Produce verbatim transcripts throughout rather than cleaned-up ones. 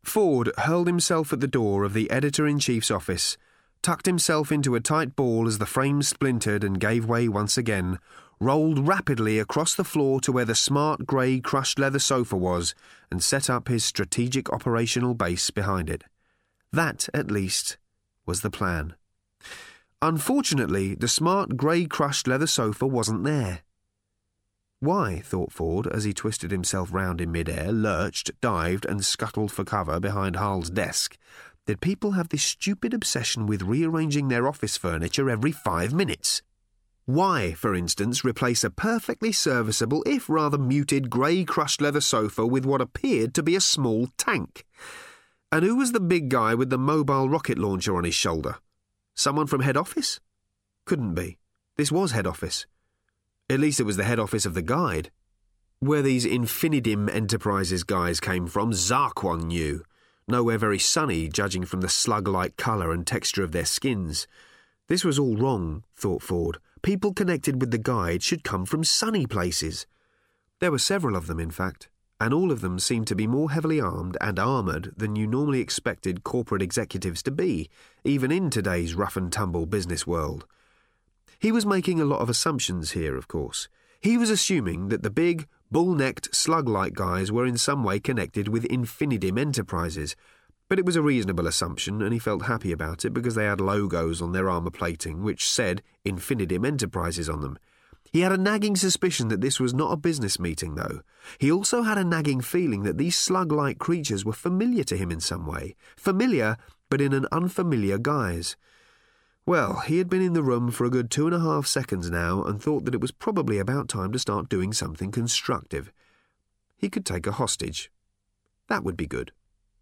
Ford hurled himself at the door of the editor-in-chief's office, tucked himself into a tight ball as the frame splintered and gave way once again, rolled rapidly across the floor to where the smart grey crushed leather sofa was, and set up his strategic operational base behind it. That, at least, was the plan. Unfortunately, the smart grey crushed leather sofa wasn't there. Why, thought Ford as he twisted himself round in mid-air, lurched, dived and scuttled for cover behind Hull's desk, did people have this stupid obsession with rearranging their office furniture every five minutes? Why, for instance, replace a perfectly serviceable, if rather muted, grey crushed leather sofa with what appeared to be a small tank? And who was the big guy with the mobile rocket launcher on his shoulder? Someone from head office? Couldn't be. This was head office. At least it was the head office of the Guide. Where these Infinidim Enterprises guys came from, Zarquon knew. Nowhere very sunny, judging from the slug-like colour and texture of their skins. This was all wrong, thought Ford. People connected with the Guide should come from sunny places. There were several of them, in fact, and all of them seemed to be more heavily armed and armoured than you normally expected corporate executives to be, even in today's rough-and-tumble business world. He was making a lot of assumptions here, of course. He was assuming that the big, bull-necked, slug-like guys were in some way connected with Infinidim Enterprises, but it was a reasonable assumption, and he felt happy about it because they had logos on their armour plating which said Infinidim Enterprises on them. He had a nagging suspicion that this was not a business meeting, though. He also had a nagging feeling that these slug-like creatures were familiar to him in some way. Familiar, but in an unfamiliar guise. Well, he had been in the room for a good two and a half seconds now and thought that it was probably about time to start doing something constructive. He could take a hostage. That would be good.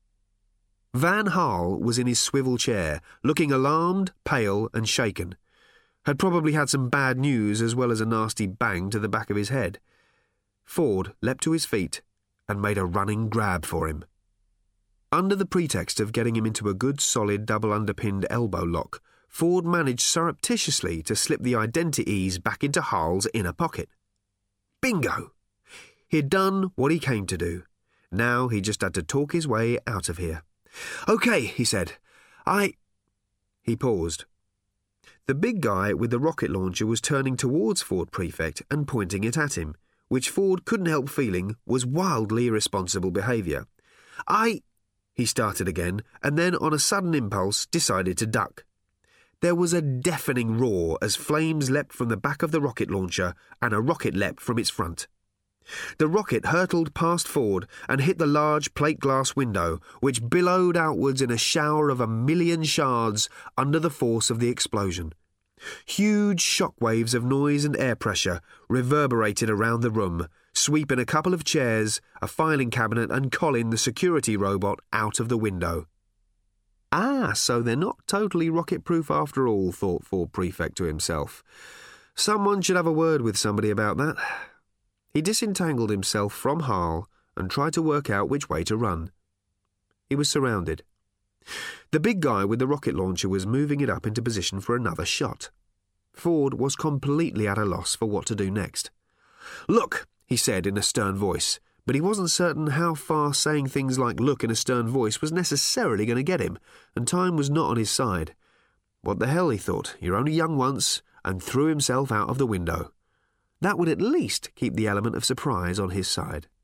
Van Hal was in his swivel chair, looking alarmed, pale and shaken. Had probably had some bad news as well as a nasty bang to the back of his head. Ford leapt to his feet and made a running grab for him. Under the pretext of getting him into a good solid double underpinned elbow lock, Ford managed surreptitiously to slip the identities back into Hal's inner pocket. Bingo! He'd done what he came to do. Now he just had to talk his way out of here. "OK," he said. I... He paused. The big guy with the rocket launcher was turning towards Ford Prefect and pointing it at him, which Ford couldn't help feeling was wildly irresponsible behaviour. I... He started again, and then on a sudden impulse decided to duck. There was a deafening roar as flames leapt from the back of the rocket launcher and a rocket leapt from its front. The rocket hurtled past Ford and hit the large plate glass window, which billowed outwards in a shower of a million shards under the force of the explosion. Huge shock waves of noise and air pressure reverberated around the room, sweeping a couple of chairs, a filing cabinet and Colin the security robot out of the window. Ah, so they're not totally rocket-proof after all, thought Ford Prefect to himself. Someone should have a word with somebody about that. He disentangled himself from Hal and tried to work out which way to run. He was surrounded. The big guy with the rocket launcher was moving it up into position for another shot. Ford was completely at a loss for what to do next. "Look," he said in a stern voice, but he wasn't certain how far saying things like look in a stern voice was necessarily going to get him, and time was not on his side. What the hell, he thought, you're only young once, and threw himself out of the window. That would at least keep the element of surprise on his side.